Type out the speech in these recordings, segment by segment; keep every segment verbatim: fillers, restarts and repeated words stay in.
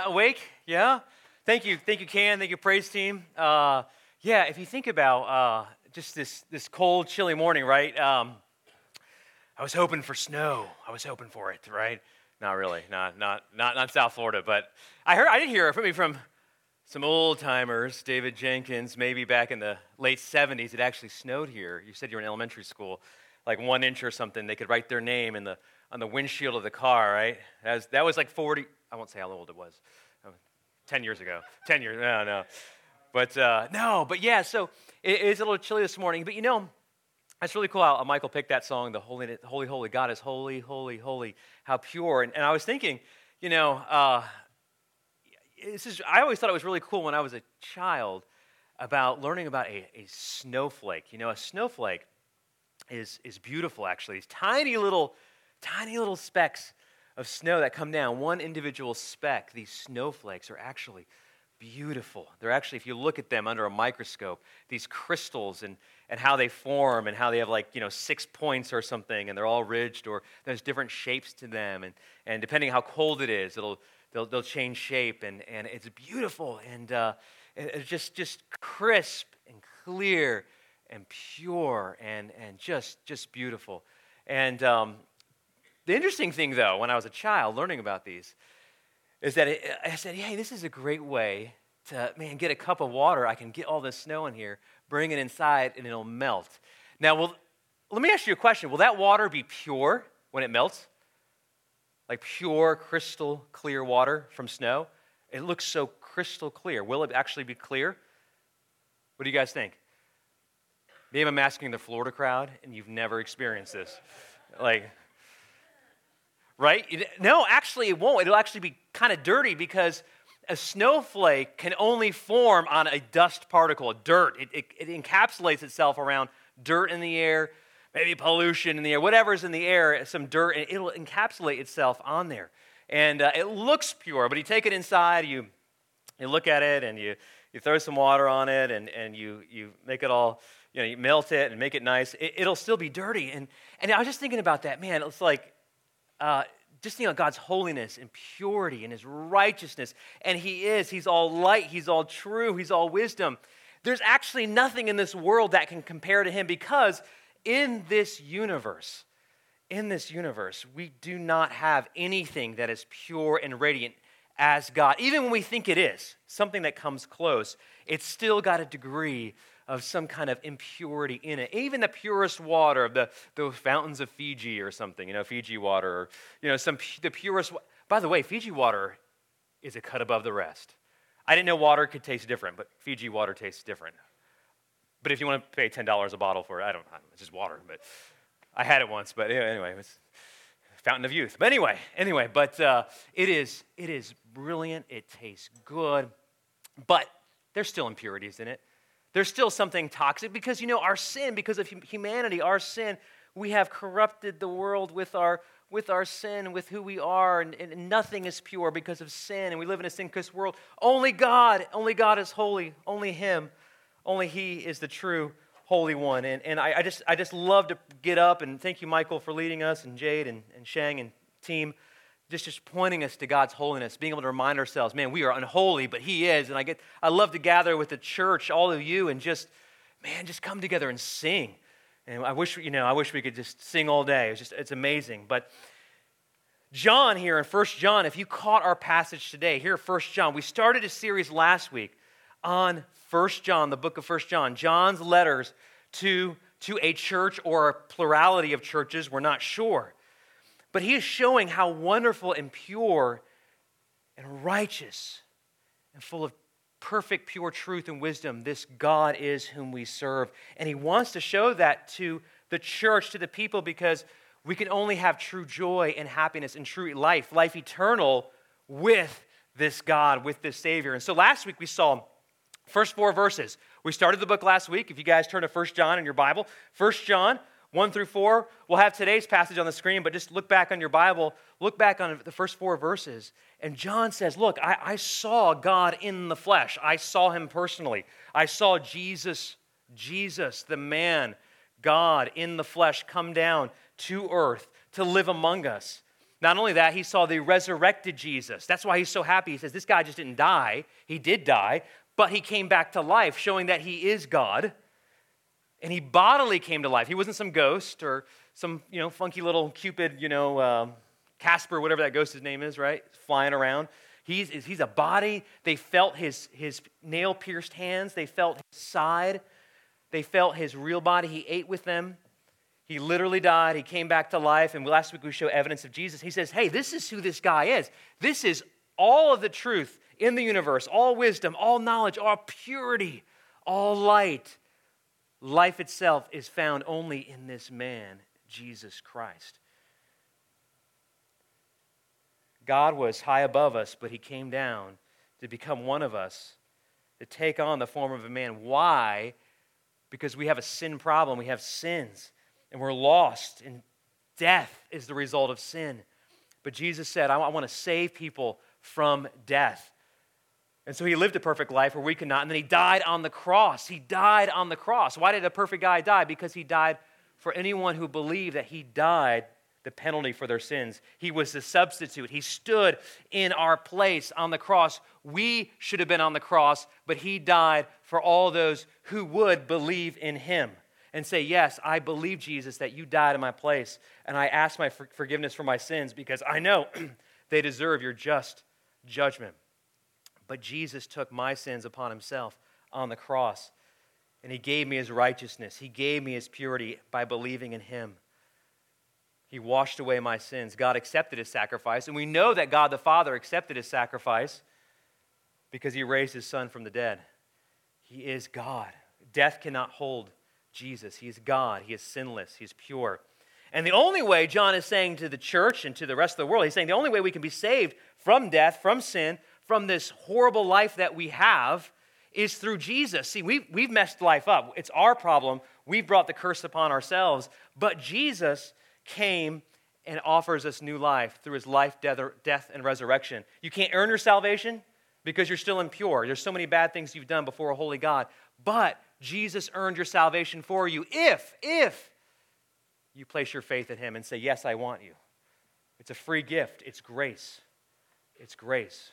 awake? Yeah? Thank you. Thank you, Can. Thank you, praise team. Uh, yeah, if you think about uh, just this this cold, chilly morning, right? Um, I was hoping for snow. I was hoping for it, right? Not really. Not not not not South Florida, but I heard I did hear from from some old timers, David Jenkins, maybe back in the late seventies, it actually snowed here. You said you were in elementary school, like one inch or something. They could write their name in the on the windshield of the car, right? That was, that was like forty. I won't say how old it was. Ten years ago. Ten years. No, no. But uh, no. But yeah. So it is a little chilly this morning. But you know, that's really cool how Michael picked that song. The holy, holy, holy God is holy, holy, holy. How pure. And, and I was thinking, you know, uh, this is. I always thought it was really cool when I was a child about learning about a, a snowflake. You know, a snowflake is is beautiful. Actually, these tiny little, tiny little specks of snow that come down, one individual speck, these snowflakes are actually beautiful. They're actually, if you look at them under a microscope, these crystals and, and how they form and how they have like, you know, six points or something and they're all ridged or there's different shapes to them. And, and depending how cold it is, it'll they'll, they'll change shape and, and it's beautiful and uh, it's just, just crisp and clear and pure and, and just, just beautiful. And um, the interesting thing, though, when I was a child learning about these, is that it, I said, hey, this is a great way to, man, get a cup of water. I can get all this snow in here, bring it inside, and it'll melt. Now, well, let me ask you a question. Will that water be pure when it melts? Like pure, crystal clear water from snow? It looks so crystal clear. Will it actually be clear? What do you guys think? Maybe I'm asking the Florida crowd, and you've never experienced this. Like... Right? No, actually it won't. It'll actually be kind of dirty because a snowflake can only form on a dust particle, dirt. It, it, it encapsulates itself around dirt in the air, maybe pollution in the air, whatever's in the air, some dirt, and it'll encapsulate itself on there. And uh, it looks pure, but you take it inside, you you look at it, and you, you throw some water on it, and, and you, you make it all, you know, you melt it and make it nice. It, it'll still be dirty. And, and I was just thinking about that, man, it's like, Uh, just think of God's holiness and purity and his righteousness. And he is. He's all light. He's all true. He's all wisdom. There's actually nothing in this world that can compare to him because in this universe, in this universe, we do not have anything that is pure and radiant as God. Even when we think it is, something that comes close, it's still got a degree of some kind of impurity in it. Even the purest water of the, the fountains of Fiji or something, you know, Fiji water, or, you know, some the purest. By the way, Fiji water is a cut above the rest. I didn't know water could taste different, but Fiji water tastes different. But if you want to pay ten dollars a bottle for it, I don't know, it's just water. But I had it once, but anyway, it was fountain of youth. But anyway, anyway, but uh, it is it is brilliant. It tastes good, but there's still impurities in it. There's still something toxic because, you know, our sin, because of humanity, our sin, we have corrupted the world with our with our sin, with who we are, and, and nothing is pure because of sin, and we live in a sin-cursed world. Only God, only God is holy, only him, only he is the true Holy One. And, and I, I just I just love to get up, and thank you, Michael, for leading us, and Jade, and, and Shang, and team, Just, just pointing us to God's holiness, being able to remind ourselves, man, we are unholy, but he is. And I get, I love to gather with the church, all of you, and just, man, just come together and sing. And I wish, you know, I wish we could just sing all day. It's just, it's amazing. But John here in First John, if you caught our passage today, here at First John, we started a series last week on First John, the book of First John, John's letters to, to a church or a plurality of churches, we're not sure. But he is showing how wonderful and pure and righteous and full of perfect, pure truth and wisdom this God is whom we serve. And he wants to show that to the church, to the people, because we can only have true joy and happiness and true life, life eternal with this God, with this Savior. And so last week we saw first four verses. We started the book last week. If you guys turn to First John in your Bible, First John one through four, we'll have today's passage on the screen, but just look back on your Bible, look back on the first four verses, and John says, look, I, I saw God in the flesh. I saw him personally. I saw Jesus, Jesus, the man, God in the flesh, come down to earth to live among us. Not only that, he saw the resurrected Jesus. That's why he's so happy. He says, this guy just didn't die. He did die, but he came back to life, showing that he is God. And he bodily came to life. He wasn't some ghost or some, you know, funky little Cupid, you know, uh, Casper, whatever that ghost's name is, right? Flying around. He's, he's a body. They felt his, his nail-pierced hands. They felt his side. They felt his real body. He ate with them. He literally died. He came back to life. And last week we showed evidence of Jesus. He says, hey, this is who this guy is. This is all of the truth in the universe, all wisdom, all knowledge, all purity, all light. Life itself is found only in this man, Jesus Christ. God was high above us, but he came down to become one of us, to take on the form of a man. Why? Because we have a sin problem. We have sins, and we're lost, and death is the result of sin. But Jesus said, I want to save people from death. And so he lived a perfect life where we could not, and then he died on the cross. He died on the cross. Why did a perfect guy die? Because he died for anyone who believed that he died the penalty for their sins. He was the substitute. He stood in our place on the cross. We should have been on the cross, but he died for all those who would believe in him and say, yes, I believe, Jesus, that you died in my place, and I ask my for- forgiveness for my sins because I know they deserve your just judgment. But Jesus took my sins upon himself on the cross, and he gave me his righteousness. He gave me his purity by believing in him. He washed away my sins. God accepted his sacrifice, and we know that God the Father accepted his sacrifice because he raised his Son from the dead. He is God. Death cannot hold Jesus. He is God. He is sinless. He is pure. And the only way, John is saying to the church and to the rest of the world, he's saying the only way we can be saved from death, from sin, from this horrible life that we have is through Jesus. See, we've, we've messed life up. It's our problem. We've brought the curse upon ourselves. But Jesus came and offers us new life through his life, death, and resurrection. You can't earn your salvation because you're still impure. There's so many bad things you've done before a holy God. But Jesus earned your salvation for you if, if you place your faith in him and say, yes, I want you. It's a free gift. It's grace. It's grace.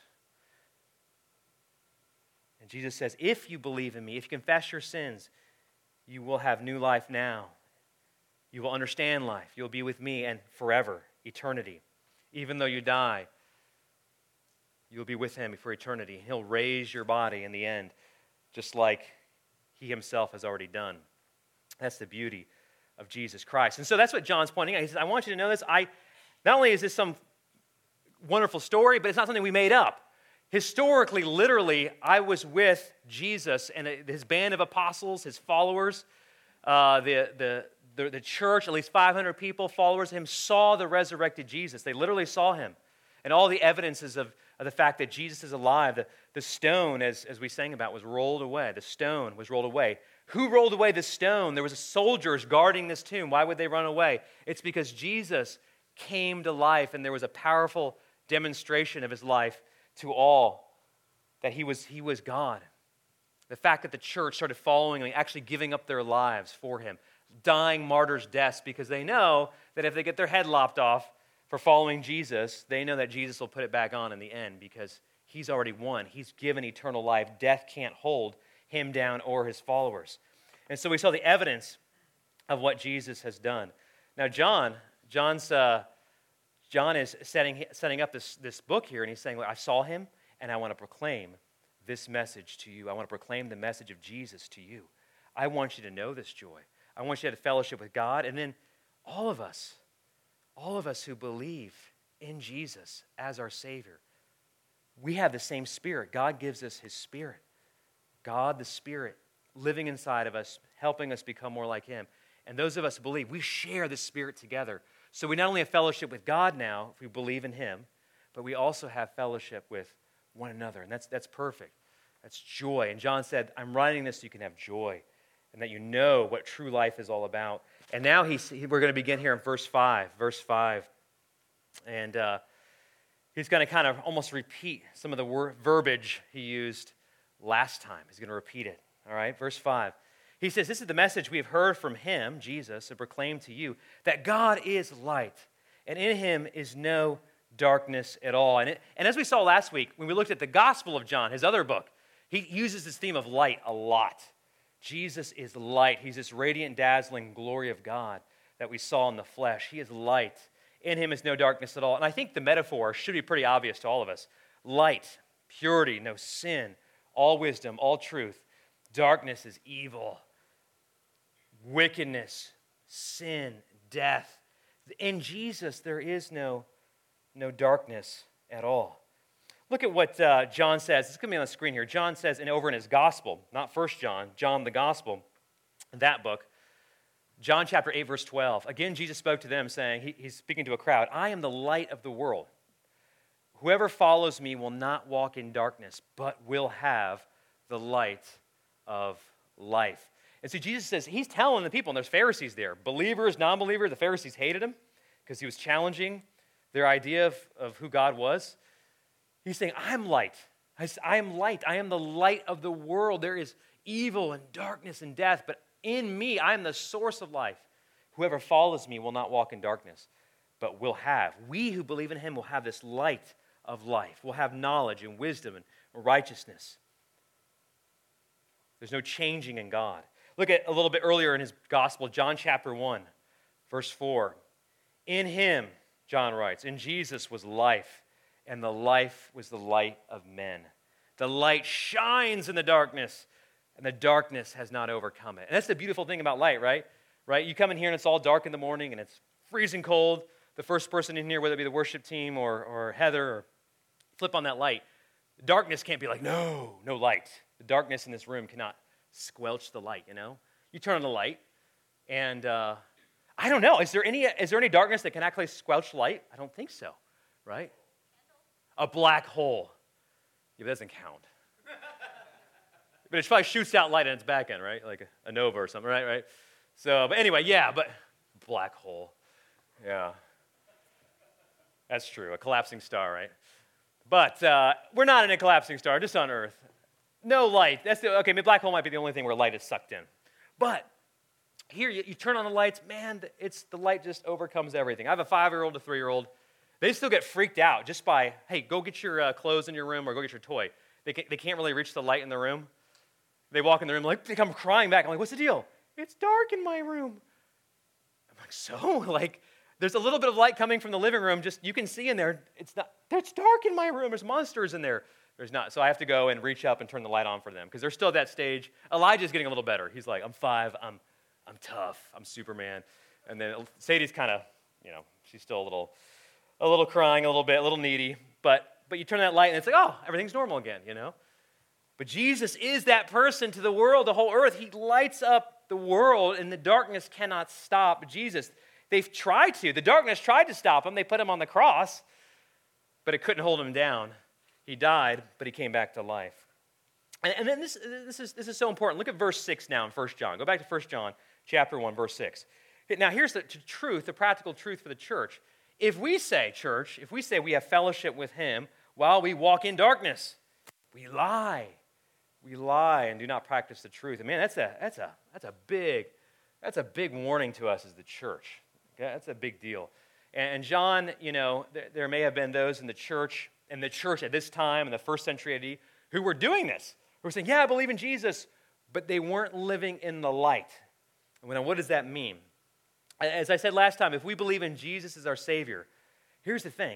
And Jesus says, if you believe in me, if you confess your sins, you will have new life now. You will understand life. You'll be with me and forever, eternity. Even though you die, you'll be with him for eternity. He'll raise your body in the end, just like he himself has already done. That's the beauty of Jesus Christ. And so that's what John's pointing out. He says, I want you to know this. I not only is this some wonderful story, but it's not something we made up. Historically, literally, I was with Jesus and his band of apostles, his followers, uh, the, the, the, the church, at least five hundred people, followers of him, saw the resurrected Jesus. They literally saw him. And all the evidences of, of the fact that Jesus is alive, the, the stone, as, as we sang about, was rolled away. The stone was rolled away. Who rolled away the stone? There was soldiers guarding this tomb. Why would they run away? It's because Jesus came to life, and there was a powerful demonstration of his life to all, that he was, he was God. The fact that the church started following him, actually giving up their lives for him, dying martyrs' deaths, because they know that if they get their head lopped off for following Jesus, they know that Jesus will put it back on in the end because he's already won. He's given eternal life. Death can't hold him down or his followers. And so we saw the evidence of what Jesus has done. Now, John, John's... Uh, John is setting, setting up this, this book here, and he's saying, well, I saw him, and I want to proclaim this message to you. I want to proclaim the message of Jesus to you. I want you to know this joy. I want you to have fellowship with God, and then all of us, all of us who believe in Jesus as our Savior, we have the same Spirit. God gives us his Spirit. God, the Spirit, living inside of us, helping us become more like him. And those of us who believe, we share the Spirit together. So we not only have fellowship with God now, if we believe in him, but we also have fellowship with one another. And that's, that's perfect. That's joy. And John said, I'm writing this so you can have joy and that you know what true life is all about. And now he's, we're going to begin here in verse five. Verse five. And uh, he's going to kind of almost repeat some of the wor- verbiage he used last time. He's going to repeat it. All right, verse five. He says, this is the message we have heard from him, Jesus, and proclaimed to you, that God is light, and in him is no darkness at all. And, it, and as we saw last week, when we looked at the Gospel of John, his other book, he uses this theme of light a lot. Jesus is light. He's this radiant, dazzling glory of God that we saw in the flesh. He is light. In him is no darkness at all. And I think the metaphor should be pretty obvious to all of us. Light, purity, no sin, all wisdom, all truth. Darkness is evil, wickedness, sin, death. In Jesus, there is no, no darkness at all. Look at what uh, John says. It's going to be on the screen here. John says, and over in his gospel, not First John, John the gospel, in that book, John chapter eight, verse twelve. Again, Jesus spoke to them, saying, he, he's speaking to a crowd, I am the light of the world. Whoever follows me will not walk in darkness, but will have the light of life. And so Jesus says, he's telling the people, and there's Pharisees there, believers, non-believers. The Pharisees hated him because he was challenging their idea of, of who God was. He's saying, I'm light. I, I am light. I am the light of the world. There is evil and darkness and death, but in me, I am the source of life. Whoever follows me will not walk in darkness, but will have. We who believe in him will have this light of life. We'll have knowledge and wisdom and righteousness. There's no changing in God. Look at a little bit earlier in his gospel, John chapter one, verse four. In him, John writes, in Jesus was life, and the life was the light of men. The light shines in the darkness, and the darkness has not overcome it. And that's the beautiful thing about light, right? Right? You come in here and it's all dark in the morning and it's freezing cold. The first person in here, whether it be the worship team or, or Heather, or flip on that light. The darkness can't be like, no, no light. The darkness in this room cannot squelch the light, you know? You turn on the light, and uh, I don't know. Is there any is there any darkness that can actually squelch light? I don't think so, right? A black hole. Yeah, but that doesn't count. But it probably shoots out light on its back end, right? Like a, a nova or something, right? Right. So, but anyway, yeah, but black hole. Yeah. That's true. A collapsing star, right? But uh, we're not in a collapsing star, just on Earth. No light. That's the, okay, maybe black hole might be the only thing where light is sucked in. But here, you, you turn on the lights, man, it's the light just overcomes everything. I have a five-year-old, a three-year-old. They still get freaked out just by, hey, go get your uh, clothes in your room or go get your toy. They, can, they can't really reach the light in the room. They walk in the room, like, they come crying back. I'm like, what's the deal? It's dark in my room. I'm like, so? Like, there's a little bit of light coming from the living room. Just, you can see in there, it's not, it's dark in my room. There's monsters in there. There's not. So I have to go and reach up and turn the light on for them because they're still at that stage. Elijah's getting a little better. He's like, I'm five. I'm, I'm tough. I'm Superman. And then Sadie's kind of, you know, she's still a little, a little crying a little bit, a little needy. But, but you turn that light and it's like, oh, everything's normal again, you know? But Jesus is that person to the world, the whole earth. He lights up the world, and the darkness cannot stop Jesus. They've tried to. The darkness tried to stop him. They put him on the cross, but it couldn't hold him down. He died, but he came back to life. And, and then this, this, is, this is so important. Look at verse six now in First John. Go back to First John chapter one, verse six. Now, here's the truth, the practical truth for the church. If we say, church, if we say we have fellowship with him while we walk in darkness, we lie. We lie and do not practice the truth. And man, that's a that's a that's a big that's a big warning to us as the church. Okay? That's a big deal. And, and John, you know, there, there may have been those in the church, in the church at this time in the first century A D, who were doing this. Who were saying, "Yeah, I believe in Jesus," but they weren't living in the light. And what does that mean? As I said last time, if we believe in Jesus as our Savior, here's the thing: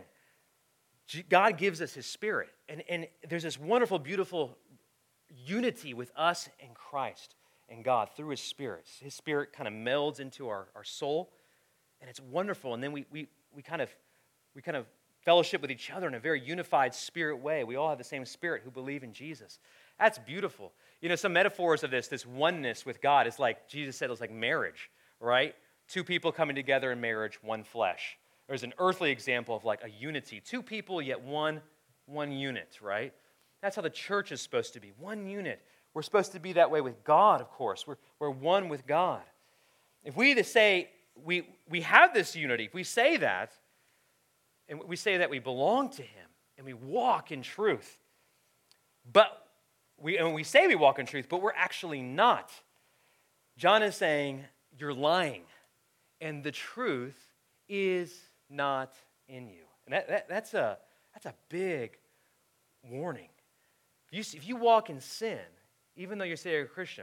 God gives us His Spirit, and and there's this wonderful, beautiful unity with us and Christ and God through His Spirit. His Spirit kind of melds into our, our soul, and it's wonderful. And then we we we kind of we kind of fellowship with each other in a very unified spirit way. We all have the same Spirit who believe in Jesus. That's beautiful. You know, some metaphors of this, this oneness with God, is like Jesus said, it was like marriage, right? Two people coming together in marriage, one flesh. There's an earthly example of like a unity. Two people, yet one, one unit, right? That's how the church is supposed to be, one unit. We're supposed to be that way with God, of course. We're, we're one with God. If we to say we, we have this unity, if we say that, and we say that we belong to Him, and we walk in truth, but we, and we say we walk in truth, but we're actually not, John is saying, you're lying, and the truth is not in you. And that, that, that's, a, that's a big warning. If you, if you walk in sin, even though you say you're a Christian,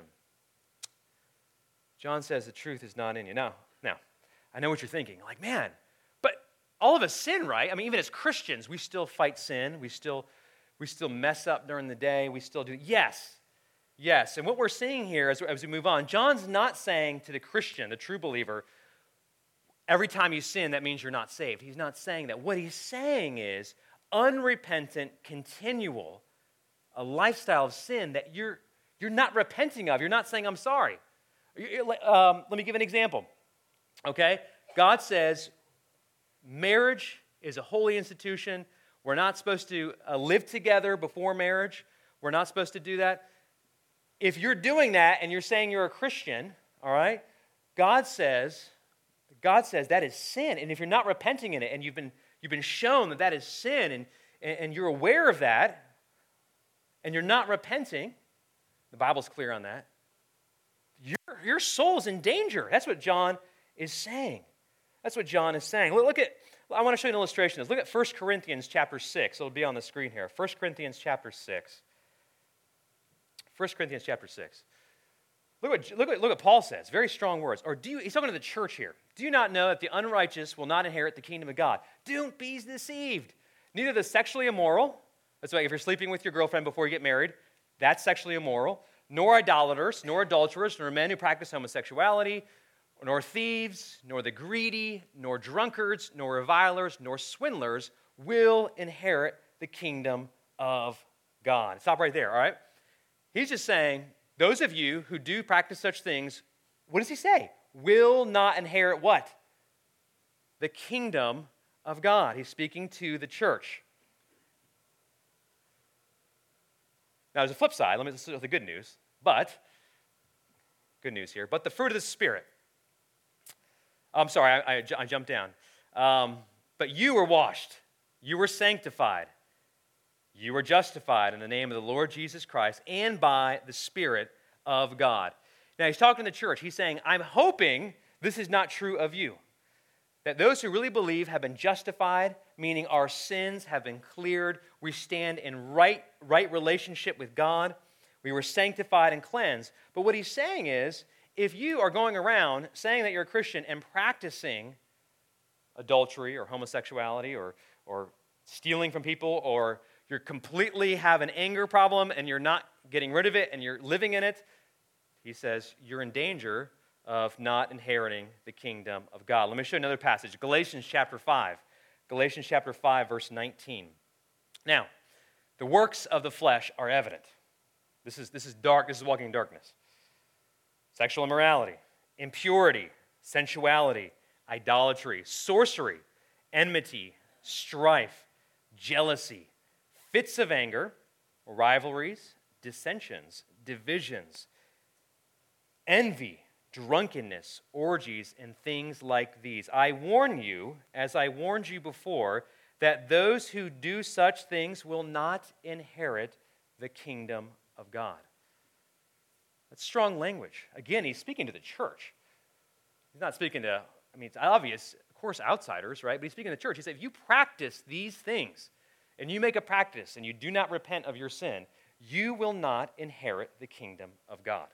John says the truth is not in you. Now, now, I know what you're thinking. Like, man, but all of us sin, right? I mean, even as Christians, we still fight sin. We still, we still mess up during the day. We still do. Yes, yes. And what we're seeing here as, as we move on, John's not saying to the Christian, the true believer, every time you sin, that means you're not saved. He's not saying that. What he's saying is unrepentant, continual, a lifestyle of sin that you're, you're not repenting of. You're not saying, I'm sorry. Um, let me give an example. Okay? God says marriage is a holy institution. We're not supposed to uh, live together before marriage. We're not supposed to do that. If you're doing that and you're saying you're a Christian, all right, God says, God says that is sin. And if you're not repenting in it and you've been, you've been shown that that is sin and, and you're aware of that and you're not repenting, the Bible's clear on that, your, your soul's in danger. That's what John is saying. That's what John is saying. Look, look at, I want to show you an illustration of this. Look at First Corinthians chapter six. It'll be on the screen here. First Corinthians chapter six. First Corinthians chapter six. Look what, look, what, look what Paul says. Very strong words. Or do you, he's talking to the church here. Do you not know that the unrighteous will not inherit the kingdom of God? Don't be deceived. Neither the sexually immoral, that's why if you're sleeping with your girlfriend before you get married, that's sexually immoral, nor idolaters, nor adulterers, nor men who practice homosexuality, nor thieves, nor the greedy, nor drunkards, nor revilers, nor swindlers will inherit the kingdom of God. Stop right there, all right? He's just saying, those of you who do practice such things, what does he say? Will not inherit what? The kingdom of God. He's speaking to the church. Now, there's a flip side. Let me start with the good news. But, good news here, but the fruit of the Spirit. I'm sorry, I, I, I jumped down. Um, but you were washed. You were sanctified. You were justified in the name of the Lord Jesus Christ and by the Spirit of God. Now, he's talking to the church. He's saying, I'm hoping this is not true of you. That those who really believe have been justified, meaning our sins have been cleared. We stand in right, right relationship with God. We were sanctified and cleansed. But what he's saying is, if you are going around saying that you're a Christian and practicing adultery or homosexuality or, or stealing from people, or you completely have an anger problem and you're not getting rid of it and you're living in it, he says you're in danger of not inheriting the kingdom of God. Let me show you another passage. Galatians chapter five. Galatians chapter five, verse nineteen. Now, the works of the flesh are evident. This is, this is dark. This is walking in darkness. Sexual immorality, impurity, sensuality, idolatry, sorcery, enmity, strife, jealousy, fits of anger, rivalries, dissensions, divisions, envy, drunkenness, orgies, and things like these. I warn you, as I warned you before, that those who do such things will not inherit the kingdom of God. That's strong language. Again, he's speaking to the church. He's not speaking to, I mean, it's obvious, of course, outsiders, right? But he's speaking to the church. He said, if you practice these things, and you make a practice, and you do not repent of your sin, you will not inherit the kingdom of God.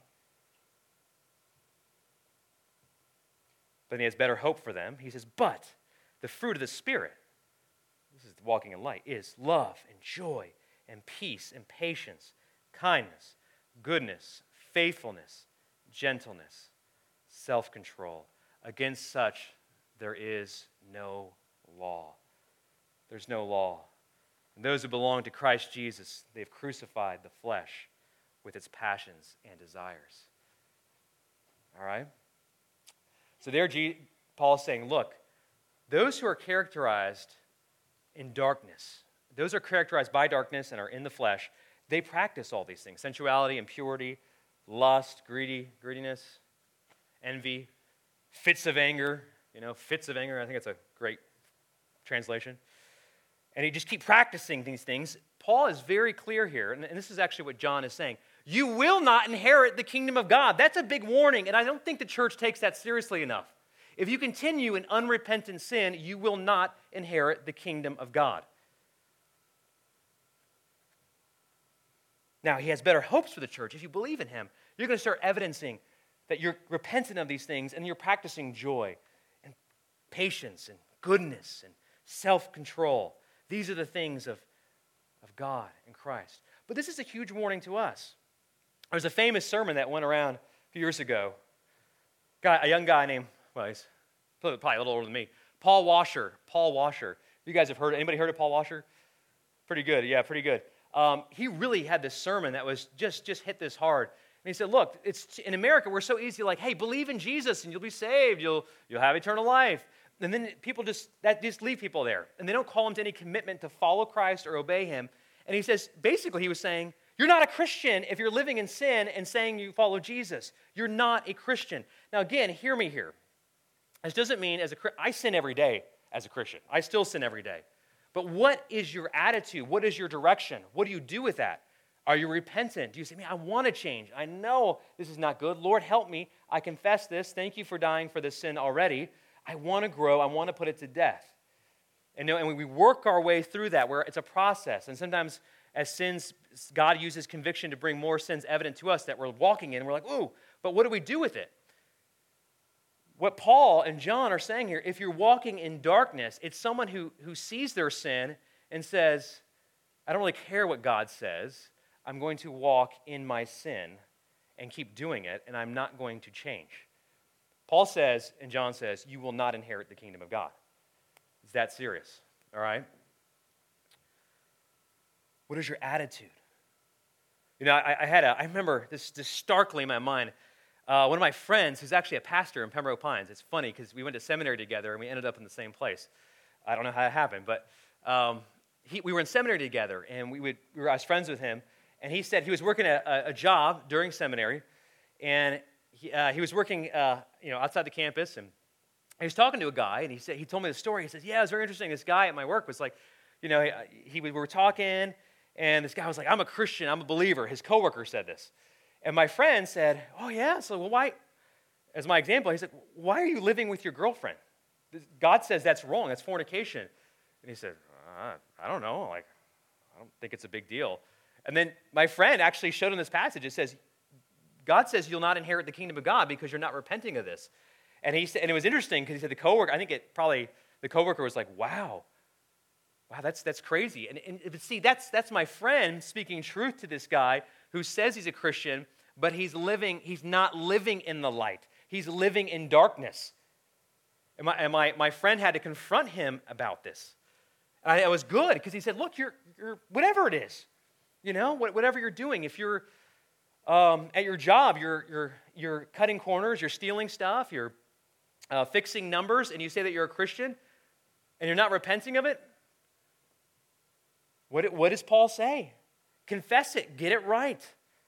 But he has better hope for them. He says, but the fruit of the Spirit, this is walking in light, is love and joy and peace and patience, kindness, goodness, faithfulness, gentleness, self-control. Against such there is no law. There's no law. And those who belong to Christ Jesus, they've crucified the flesh with its passions and desires. All right? So there Paul is saying, look, those who are characterized in darkness, those who are characterized by darkness and are in the flesh, they practice all these things: sensuality, impurity, lust, greedy, greediness, envy, fits of anger. You know, fits of anger, I think that's a great translation. And he just keep practicing these things. Paul is very clear here, and this is actually what John is saying. You will not inherit the kingdom of God. That's a big warning, and I don't think the church takes that seriously enough. If you continue in unrepentant sin, you will not inherit the kingdom of God. Now, he has better hopes for the church. If you believe in him, you're going to start evidencing that you're repentant of these things and you're practicing joy and patience and goodness and self-control. These are the things of, of God and Christ. But this is a huge warning to us. There's a famous sermon that went around a few years ago. Guy, a young guy named, well, he's probably a little older than me, Paul Washer. Paul Washer. You guys have heard, anybody heard of Paul Washer? Pretty good, yeah, pretty good. Um, he really had this sermon that was just, just hit this hard. And he said, look, it's in America, we're so easy, like, hey, believe in Jesus and you'll be saved, you'll, you'll have eternal life. And then people just, that just leave people there. And they don't call them to any commitment to follow Christ or obey him. And he says, basically he was saying, you're not a Christian if you're living in sin and saying you follow Jesus. You're not a Christian. Now again, hear me here. This doesn't mean, as a I sin every day as a Christian. I still sin every day. But what is your attitude? What is your direction? What do you do with that? Are you repentant? Do you say, man, I want to change. I know this is not good. Lord, help me. I confess this. Thank you for dying for this sin already. I want to grow. I want to put it to death. And, you know, and we work our way through that where it's a process. And sometimes as sins, God uses conviction to bring more sins evident to us that we're walking in. And we're like, ooh, but what do we do with it? What Paul and John are saying here, if you're walking in darkness, it's someone who, who sees their sin and says, I don't really care what God says. I'm going to walk in my sin and keep doing it, and I'm not going to change. Paul says, and John says, you will not inherit the kingdom of God. It's that serious, all right? What is your attitude? You know, I, I had a, I remember this, this starkly in my mind. Uh, one of my friends, who's actually a pastor in Pembroke Pines, it's funny because we went to seminary together and we ended up in the same place. I don't know how it happened, but um, he, we were in seminary together and we, would, we were, I was friends with him. And he said he was working a, a job during seminary, and he, uh, he was working, uh, you know, outside the campus, and he was talking to a guy, and he said he told me the story. He says, "Yeah, it was very interesting. This guy at my work was like, you know, he, he we were talking, and this guy was like, I'm a Christian, I'm a believer." His coworker said this, and my friend said, "Oh yeah, so well, why?" As my example, he said, "Why are you living with your girlfriend? God says that's wrong. That's fornication." And he said, uh, "I don't know. Like, I don't think it's a big deal." And then my friend actually showed him this passage. It says, God says you'll not inherit the kingdom of God because you're not repenting of this. And he said, and it was interesting because he said the coworker, I think it probably, the coworker was like, wow, wow, that's that's crazy. And, and but see, that's that's my friend speaking truth to this guy who says he's a Christian, but he's living, he's not living in the light. He's living in darkness. And my, and my, my friend had to confront him about this. And I, it was good because he said, look, you're, you're whatever it is. You know, whatever you're doing, if you're um, at your job, you're, you're, you're cutting corners, you're stealing stuff, you're uh, fixing numbers, and you say that you're a Christian, and you're not repenting of it, what, what does Paul say? Confess it, get it right.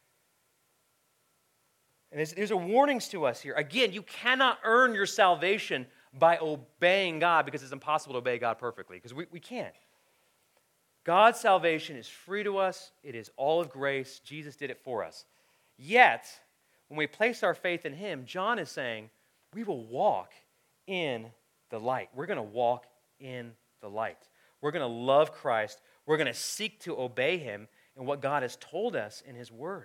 And there's, there's a warnings to us here. Again, you cannot earn your salvation by obeying God because it's impossible to obey God perfectly, because we, we can't. God's salvation is free to us. It is all of grace. Jesus did it for us. Yet, when we place our faith in him, John is saying, we will walk in the light. We're going to walk in the light. We're going to love Christ. We're going to seek to obey him and what God has told us in his word.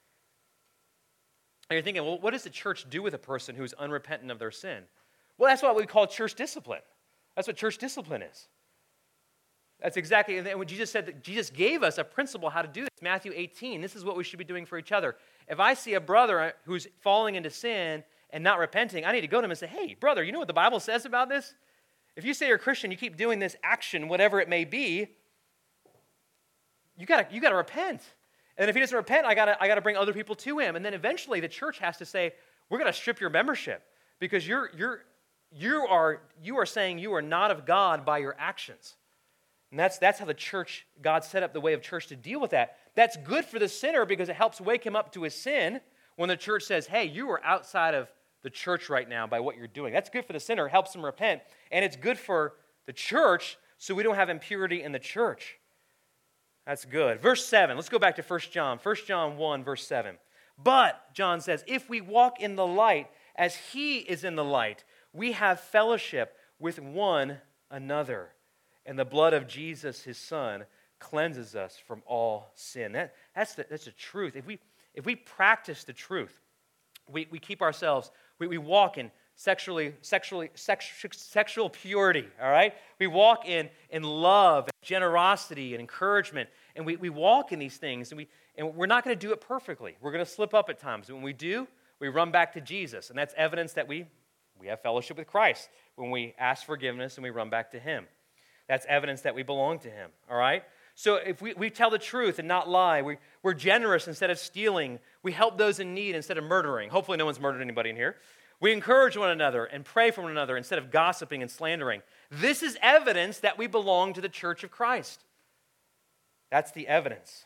And you're thinking, well, what does the church do with a person who is unrepentant of their sin? Well, that's what we call church discipline. That's what church discipline is. That's exactly, and when Jesus said that Jesus gave us a principle how to do this. Matthew eighteen, this is what we should be doing for each other. If I see a brother who's falling into sin and not repenting, I need to go to him and say, hey, brother, you know what the Bible says about this? If you say you're a Christian, you keep doing this action, whatever it may be, you gotta, you gotta repent. And if he doesn't repent, I gotta, I gotta bring other people to him. And then eventually the church has to say, we're gonna strip your membership because you're, you're, you are, you are saying you are not of God by your actions. And that's, that's how the church, God set up the way of church to deal with that. That's good for the sinner because it helps wake him up to his sin when the church says, hey, you are outside of the church right now by what you're doing. That's good for the sinner, helps him repent. And it's good for the church so we don't have impurity in the church. That's good. Verse seven, let's go back to First John. First John one, verse seven. But, John says, if we walk in the light as he is in the light, we have fellowship with one another. And the blood of Jesus, his son, cleanses us from all sin. That, that's, the, that's the truth. If we, if we practice the truth, we, we keep ourselves, we, we walk in sexually, sexually, sex, sexual purity, all right? We walk in, in love, and generosity, and encouragement, and we, we walk in these things, and, we, and we're not going to do it perfectly. We're going to slip up at times. When we do, we run back to Jesus, and that's evidence that we, we have fellowship with Christ when we ask forgiveness and we run back to him. That's evidence that we belong to him, all right? So if we, we tell the truth and not lie, we, we're generous instead of stealing, we help those in need instead of murdering. Hopefully no one's murdered anybody in here. We encourage one another and pray for one another instead of gossiping and slandering. This is evidence that we belong to the church of Christ. That's the evidence.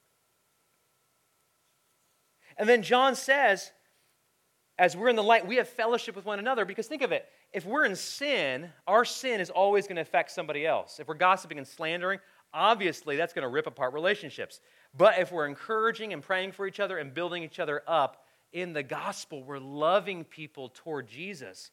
And then John says, as we're in the light, we have fellowship with one another. Because think of it, if we're in sin, our sin is always going to affect somebody else. If we're gossiping and slandering, obviously that's going to rip apart relationships. But if we're encouraging and praying for each other and building each other up in the gospel, we're loving people toward Jesus.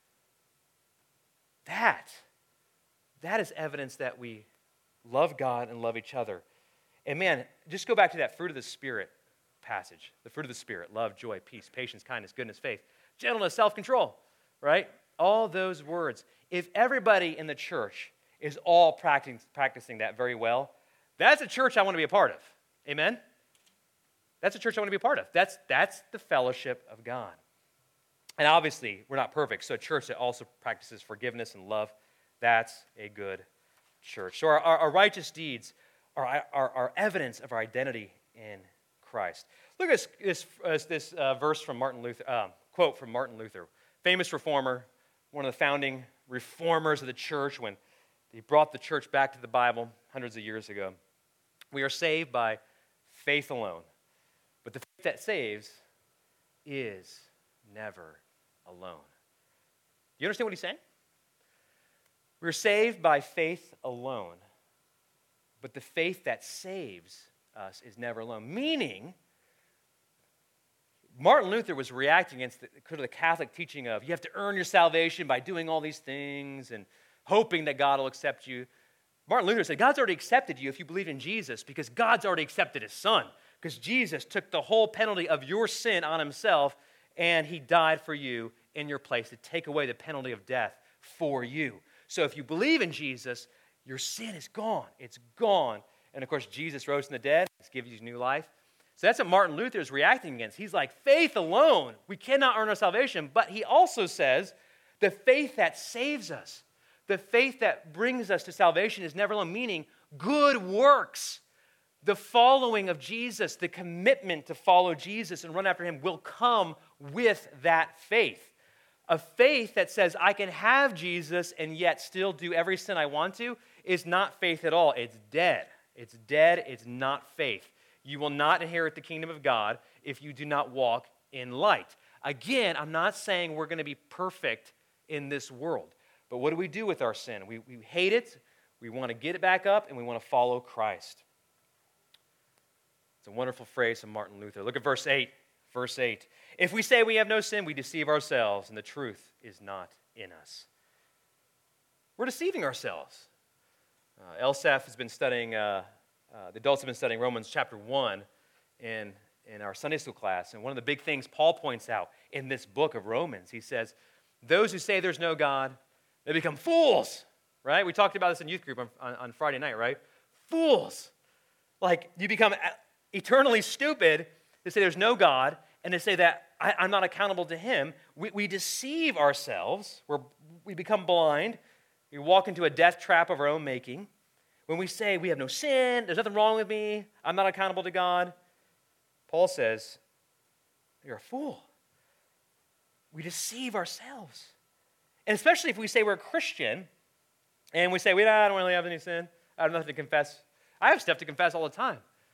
That, that is evidence that we love God and love each other. And man, just go back to that fruit of the Spirit passage. The fruit of the Spirit, love, joy, peace, patience, kindness, goodness, faith, gentleness, self-control, right? All those words. If everybody in the church is all practicing, practicing that very well, that's a church I want to be a part of. Amen? That's a church I want to be a part of. That's, that's the fellowship of God. And obviously, we're not perfect, so a church that also practices forgiveness and love, that's a good church. So our, our, our righteous deeds are, are, are evidence of our identity in Christ. Look at this, this, this uh, verse from Martin Luther, uh, quote from Martin Luther, famous reformer, one of the founding reformers of the church when he brought the church back to the Bible hundreds of years ago. We are saved by faith alone. But the faith that saves is never alone. You understand what he's saying? We're saved by faith alone, but the faith that saves us is never alone. Meaning, Martin Luther was reacting against the, the Catholic teaching of you have to earn your salvation by doing all these things and hoping that God will accept you. Martin Luther said, God's already accepted you if you believe in Jesus because God's already accepted his son. Because Jesus took the whole penalty of your sin on himself, and he died for you in your place to take away the penalty of death for you. So if you believe in Jesus, your sin is gone. It's gone. And of course, Jesus rose from the dead. He's given you new life. So that's what Martin Luther is reacting against. He's like, faith alone. We cannot earn our salvation. But he also says the faith that saves us, the faith that brings us to salvation is never alone, meaning good works. The following of Jesus, the commitment to follow Jesus and run after him will come with that faith. A faith that says I can have Jesus and yet still do every sin I want to is not faith at all. It's dead. It's dead. It's not faith. You will not inherit the kingdom of God if you do not walk in light. Again, I'm not saying we're going to be perfect in this world. But what do we do with our sin? We, we hate it, we want to get it back up, and we want to follow Christ. It's a wonderful phrase from Martin Luther. Look at verse eight. Verse eight. If we say we have no sin, we deceive ourselves, and the truth is not in us. We're deceiving ourselves. Uh, Elsaf has been studying, uh, uh, the adults have been studying Romans chapter one in, in our Sunday school class. And one of the big things Paul points out in this book of Romans, he says, those who say there's no God, they become fools, right? We talked about this in youth group on, on, on Friday night, right? Fools. Like, you become eternally stupid to say there's no God and to say that I, I'm not accountable to him. We, we deceive ourselves. We're, we become blind. We walk into a death trap of our own making. When we say we have no sin, there's nothing wrong with me, I'm not accountable to God, Paul says, you're a fool. We deceive ourselves. And especially if we say we're a Christian and we say, we I don't really have any sin, I have nothing to confess. I have stuff to confess all the time.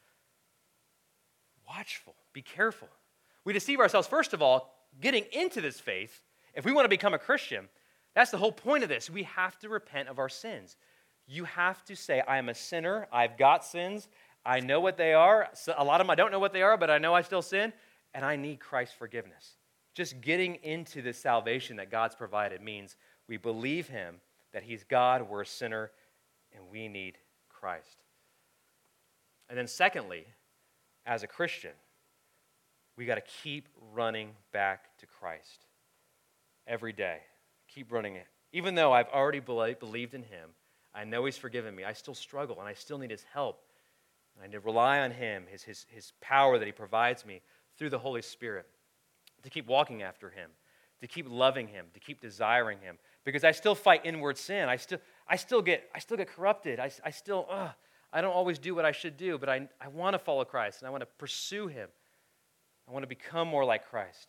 Watchful, be careful. We deceive ourselves, first of all, getting into this faith. If we want to become a Christian, that's the whole point of this. We have to repent of our sins. You have to say, I am a sinner, I've got sins, I know what they are. So a lot of them I don't know what they are, but I know I still sin, and I need Christ's forgiveness. just getting into the salvation that God's provided means we believe him, that he's God, we're a sinner, and we need Christ. And then secondly, as a Christian, we got to keep running back to Christ every day. Keep running it. Even though I've already believed in him, I know he's forgiven me, I still struggle, and I still need his help. And I need to rely on him, his, his, his power that he provides me through the Holy Spirit, to keep walking after him, to keep loving him, to keep desiring him. Because I still fight inward sin. I still, I still get, I still get corrupted. I, I still, uh, I don't always do what I should do, but I, I want to follow Christ, and I want to pursue him. I want to become more like Christ.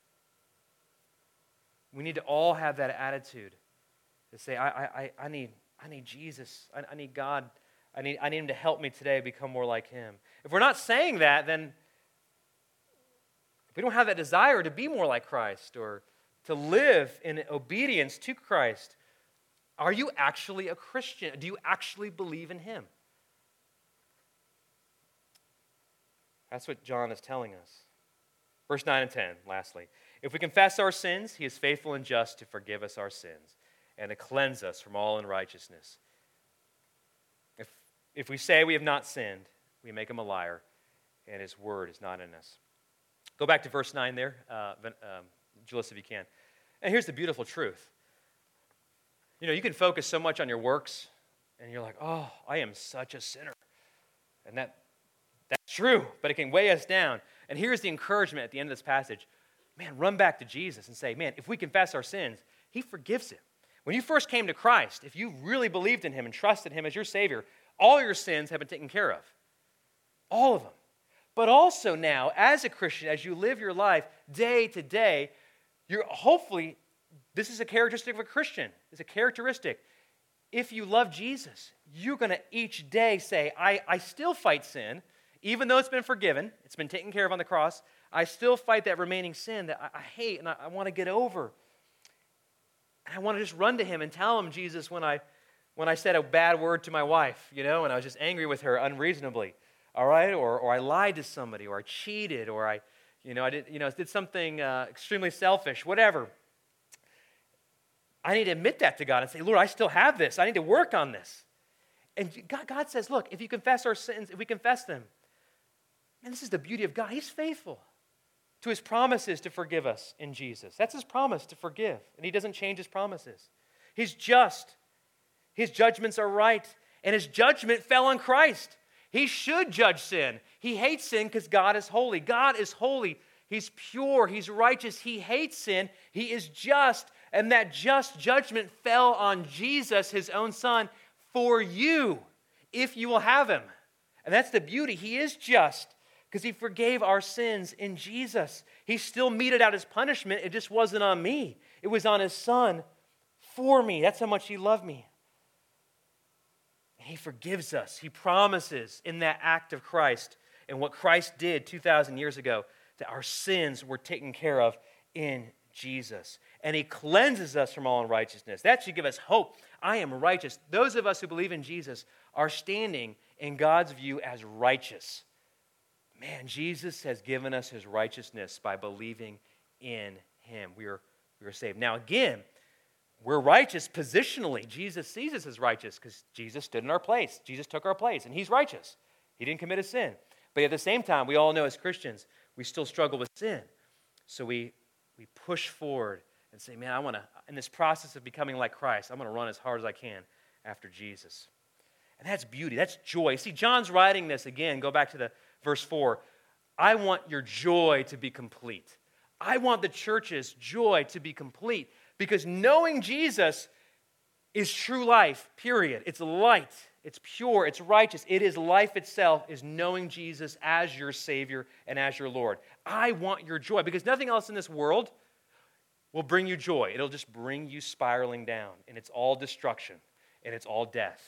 We need to all have that attitude to say, I, I, I need, I need Jesus. I, I need God. I need, I need him to help me today become more like him. If we're not saying that, then if we don't have that desire to be more like Christ or to live in obedience to Christ, are you actually a Christian? Do you actually believe in him? That's what John is telling us. Verse nine and ten, lastly. If we confess our sins, he is faithful and just to forgive us our sins and to cleanse us from all unrighteousness. If, if we say we have not sinned, we make him a liar, and his word is not in us. Go back to verse nine there, uh, um, Julius, if you can. And here's the beautiful truth. You know, you can focus so much on your works, and you're like, oh, I am such a sinner. And that that's true, but it can weigh us down. And here's the encouragement at the end of this passage. Man, run back to Jesus and say, man, if we confess our sins, he forgives it. When you first came to Christ, if you really believed in him and trusted him as your Savior, all your sins have been taken care of. All of them. But also now, as a Christian, as you live your life day to day, you're hopefully, this is a characteristic of a Christian. It's a characteristic. If you love Jesus, you're going to each day say, I, I still fight sin, even though it's been forgiven, it's been taken care of on the cross, I still fight that remaining sin that I, I hate and I, I want to get over. And I want to just run to him and tell him, Jesus, when I when I said a bad word to my wife, you know, and I was just angry with her unreasonably, all right, or or I lied to somebody, or I cheated, or I, you know, I did, you know, did something uh, extremely selfish, whatever. I need to admit that to God and say, Lord, I still have this. I need to work on this. And God, God says, look, if you confess our sins, if we confess them, and this is the beauty of God. He's faithful to his promises to forgive us in Jesus. That's his promise, to forgive. And he doesn't change his promises. He's just. His judgments are right. And his judgment fell on Christ. He should judge sin. He hates sin because God is holy. God is holy. He's pure. He's righteous. He hates sin. He is just. And that just judgment fell on Jesus, his own son, for you, if you will have him. And that's the beauty. He is just, because he forgave our sins in Jesus. He still meted out his punishment. It just wasn't on me. It was on his son for me. That's how much he loved me. And he forgives us. He promises in that act of Christ and what Christ did two thousand years ago that our sins were taken care of in Jesus. And he cleanses us from all unrighteousness. That should give us hope. I am righteous. Those of us who believe in Jesus are standing in God's view as righteous. Man, Jesus has given us his righteousness by believing in him. We are, we are saved. Now again, we're righteous positionally. Jesus sees us as righteous because Jesus stood in our place. Jesus took our place, and he's righteous. He didn't commit a sin. But at the same time, we all know as Christians, we still struggle with sin. So we, we push forward and say, man, I want to, in this process of becoming like Christ, I'm going to run as hard as I can after Jesus. And that's beauty. That's joy. See, John's writing this again. Go back to the verse four. I want your joy to be complete. I want the church's joy to be complete because knowing Jesus is true life, period. It's light. It's pure. It's righteous. It is life itself, is knowing Jesus as your Savior and as your Lord. I want your joy because nothing else in this world will bring you joy. It'll just bring you spiraling down, and it's all destruction, and it's all death.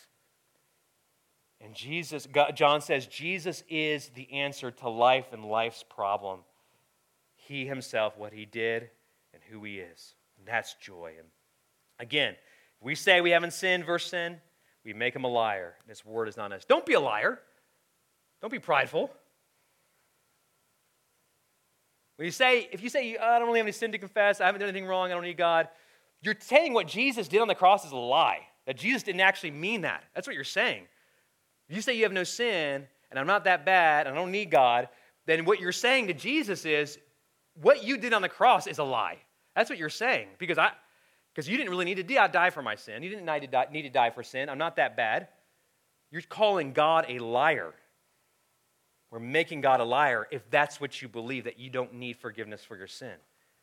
And Jesus, God, John says, Jesus is the answer to life and life's problem. He himself, what he did, and who he is. And that's joy. And again, if we say we haven't sinned, verse ten, we make him a liar. This word is not us. Don't be a liar. Don't be prideful. When you say, if you say, oh, I don't really have any sin to confess, I haven't done anything wrong, I don't need God, you're saying what Jesus did on the cross is a lie. That Jesus didn't actually mean that. That's what you're saying. If you say you have no sin, and I'm not that bad, and I don't need God, then what you're saying to Jesus is, what you did on the cross is a lie. That's what you're saying. Because I, because you didn't really need to die for my sin. You didn't need to die, need to die for sin. I'm not that bad. You're calling God a liar. We're making God a liar if that's what you believe, that you don't need forgiveness for your sin.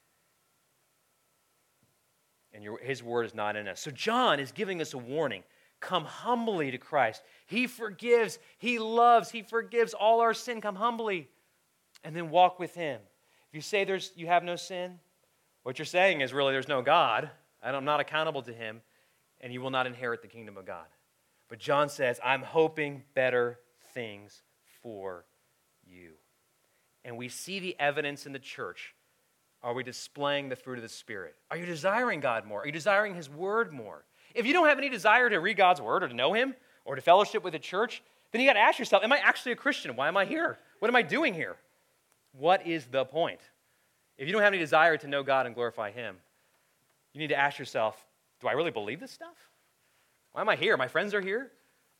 And your, his word is not in us. So John is giving us a warning. Come humbly to Christ. He forgives, he loves, he forgives all our sin. Come humbly and then walk with him. If you say there's you have no sin, what you're saying is really there's no God, and I'm not accountable to him, and you will not inherit the kingdom of God. But John says, I'm hoping better things for you. And we see the evidence in the church. Are we displaying the fruit of the Spirit? Are you desiring God more? Are you desiring his word more? If you don't have any desire to read God's word or to know him or to fellowship with the church, then you got to ask yourself, am I actually a Christian? Why am I here? What am I doing here? What is the point? If you don't have any desire to know God and glorify him, you need to ask yourself, do I really believe this stuff? Why am I here? My friends are here?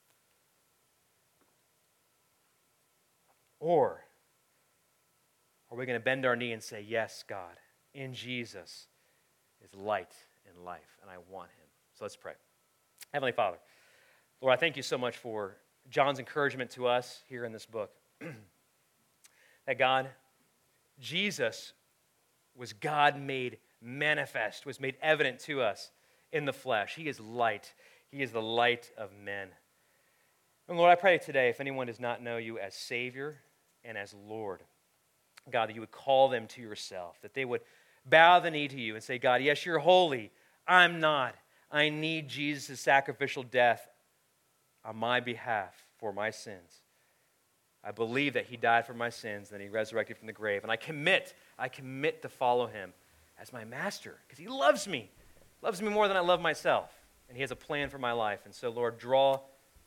Or are we going to bend our knee and say, yes, God, in Jesus is light and life, and I want him. So let's pray. Heavenly Father, Lord, I thank you so much for John's encouragement to us here in this book. That God, Jesus was God made manifest, was made evident to us in the flesh. He is light. He is the light of men. And Lord, I pray today, if anyone does not know you as Savior and as Lord, God, that you would call them to yourself, that they would bow the knee to you and say, God, yes, you're holy. I'm not. I need Jesus' sacrificial death on my behalf for my sins. I believe that he died for my sins, and he resurrected from the grave. And I commit, I commit to follow him as my master, because he loves me, loves me more than I love myself. And he has a plan for my life. And so, Lord, draw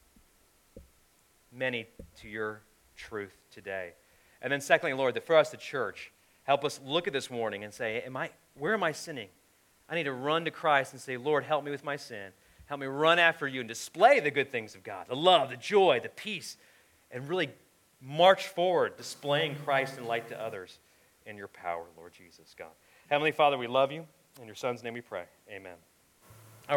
many to your truth today. And then secondly, Lord, that for us, the church, help us look at this morning and say, am I, where am I sinning? I need to run to Christ and say, Lord, help me with my sin. Help me run after you and display the good things of God, the love, the joy, the peace, and really march forward, displaying Christ and light to others in your power, Lord Jesus, God. Heavenly Father, we love you. In your Son's name we pray. Amen.